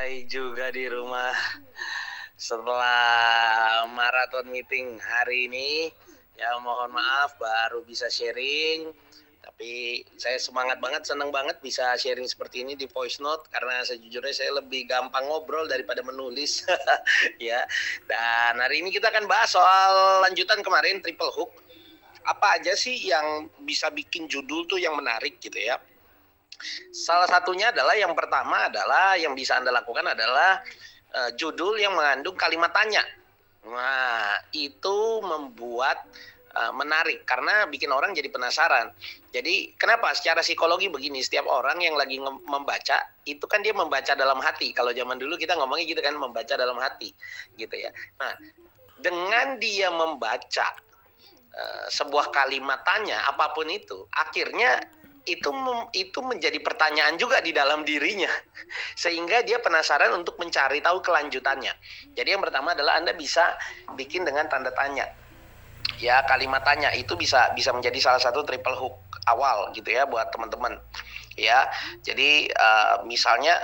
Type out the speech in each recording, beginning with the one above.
santai juga di rumah setelah maraton meeting hari ini. Ya mohon maaf baru bisa sharing, tapi saya semangat banget, senang banget bisa sharing seperti ini di voice note karena sejujurnya saya lebih gampang ngobrol daripada menulis. Ya. Dan hari ini kita akan bahas soal lanjutan kemarin triple hook. Apa aja sih yang bisa bikin judul tuh yang menarik gitu ya. Salah satunya adalah yang pertama adalah yang bisa Anda lakukan adalah judul yang mengandung kalimat tanya. Nah, itu membuat menarik karena bikin orang jadi penasaran. Jadi kenapa? Secara psikologi begini, setiap orang yang lagi membaca itu kan dia membaca dalam hati. Kalau zaman dulu kita ngomongnya gitu kan, membaca dalam hati, gitu ya. Nah, dengan dia membaca sebuah kalimat tanya apapun itu, akhirnya itu menjadi pertanyaan juga di dalam dirinya, sehingga dia penasaran untuk mencari tahu kelanjutannya. Jadi yang pertama adalah Anda bisa bikin dengan tanda tanya. Ya, kalimat tanya itu bisa menjadi salah satu triple hook awal gitu ya buat teman-teman. Ya, jadi misalnya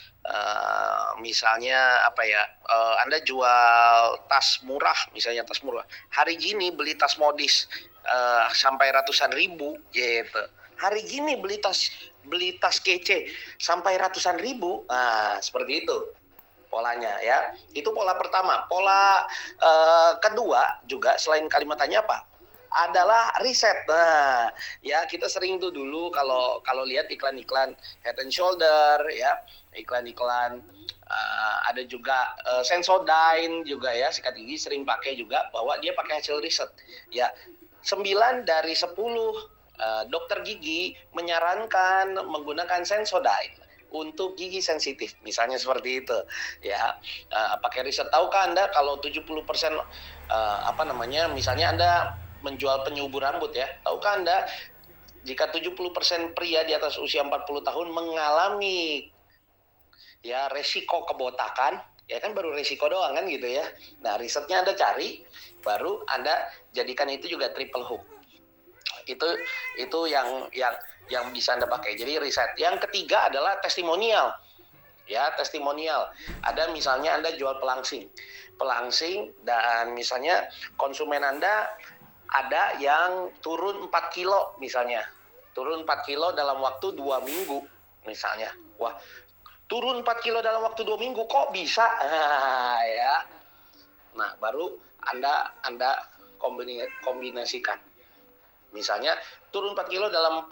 apa ya, Anda jual tas murah, misalnya tas murah. Hari gini beli tas modis sampai ratusan ribu gitu. Hari gini beli tas kece sampai ratusan ribu. Nah, seperti itu polanya ya. Itu pola pertama. Pola kedua juga selain kalimat tanya apa? Adalah riset. Nah, ya kita sering tuh dulu kalau lihat iklan-iklan Head and Shoulder ya, iklan-iklan ada juga Sensodyne juga ya, sikat gigi sering pakai juga bahwa dia pakai hasil riset. Ya, 9 dari 10 dokter gigi menyarankan menggunakan Sensodyne untuk gigi sensitif, misalnya seperti itu ya. Pakai riset. Tahukah Anda kalau 70% misalnya Anda menjual penyubur rambut ya, tahukah Anda jika 70% pria di atas usia 40 tahun mengalami ya resiko kebotakan, ya kan baru resiko doang kan gitu ya. Nah, risetnya Anda cari, baru Anda jadikan itu juga triple hook. Itu yang bisa Anda pakai. Jadi riset. Yang ketiga adalah testimonial. Ya, testimonial. Ada misalnya Anda jual pelangsing dan misalnya konsumen Anda ada yang turun 4 kilo misalnya. Turun 4 kilo dalam waktu 2 minggu misalnya. Wah, turun 4 kilo dalam waktu 2 minggu kok bisa? Ya. Nah, baru Anda kombinasikan. Misalnya turun 4 kilo dalam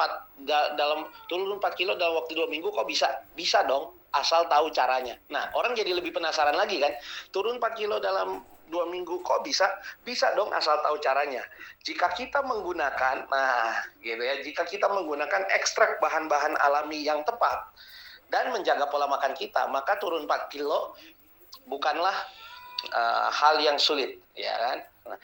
waktu 2 minggu kok bisa? Bisa dong, asal tahu caranya. Nah, orang jadi lebih penasaran lagi kan. Turun 4 kilo dalam 2 minggu kok bisa? Bisa dong asal tahu caranya. Jika kita menggunakan, jika kita menggunakan ekstrak bahan-bahan alami yang tepat dan menjaga pola makan kita, maka turun 4 kilo bukanlah hal yang sulit, ya kan? Nah,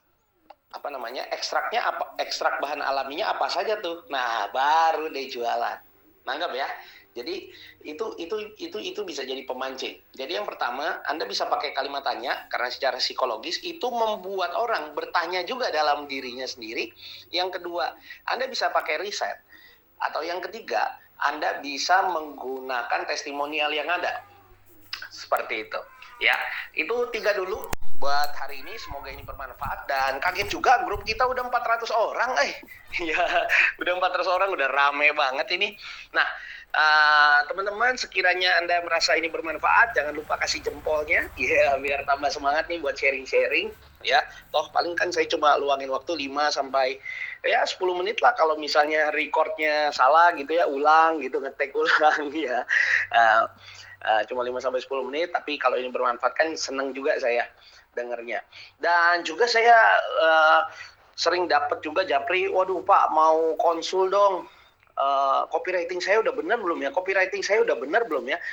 ekstrak bahan alaminya apa saja tuh. Nah, baru deh jualan. Nanggap ya. Jadi itu bisa jadi pemancing. Jadi yang pertama, Anda bisa pakai kalimat tanya karena secara psikologis itu membuat orang bertanya juga dalam dirinya sendiri. Yang kedua, Anda bisa pakai riset. Atau yang ketiga, Anda bisa menggunakan testimonial yang ada. Seperti itu. Ya, itu 3 dulu buat hari ini. Semoga ini bermanfaat. Dan kaget juga grup kita udah 400 orang. Ya, udah 400 orang, udah rame banget ini. Nah, teman-teman, sekiranya Anda merasa ini bermanfaat, jangan lupa kasih jempolnya ya, biar tambah semangat nih buat sharing-sharing ya. Toh paling kan saya cuma luangin waktu 5 sampai 10 menit lah kalau misalnya recordnya salah gitu ya, ulang gitu, ngetek ulang ya. Cuma 5 sampai 10 menit, tapi kalau ini bermanfaat kan seneng juga saya dengernya. Dan juga saya sering dapat juga japri, waduh Pak mau konsul dong, copywriting saya udah benar belum ya? Copywriting saya udah benar belum ya?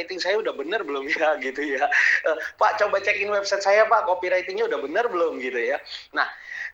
Gitu ya. Pak coba cekin website saya Pak, copywritingnya udah benar belum gitu ya. Nah,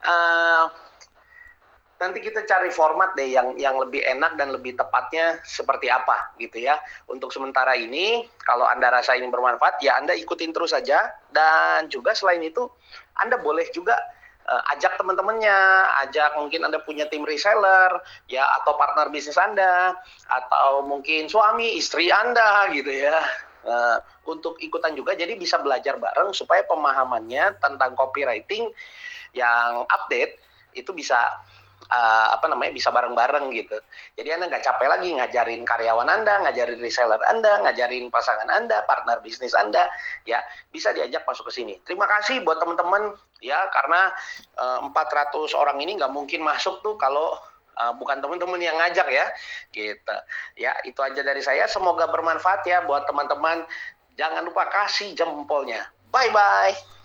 nanti kita cari format deh yang lebih enak dan lebih tepatnya seperti apa gitu ya. Untuk sementara ini, kalau Anda rasa ini bermanfaat, ya Anda ikutin terus saja. Dan juga selain itu, Anda boleh juga ajak teman-temannya, ajak mungkin Anda punya tim reseller, ya, atau partner bisnis Anda, atau mungkin suami, istri Anda gitu ya. untuk ikutan juga, jadi bisa belajar bareng supaya pemahamannya tentang copywriting yang update itu bisa bisa bareng-bareng gitu. Jadi Anda nggak capek lagi ngajarin karyawan Anda, ngajarin reseller Anda, ngajarin pasangan Anda, partner bisnis Anda, ya bisa diajak masuk ke sini. Terima kasih buat teman-teman ya, karena 400 orang ini nggak mungkin masuk tuh kalau bukan teman-teman yang ngajak ya, gitu. Ya itu aja dari saya. Semoga bermanfaat ya buat teman-teman. Jangan lupa kasih jempolnya. Bye bye.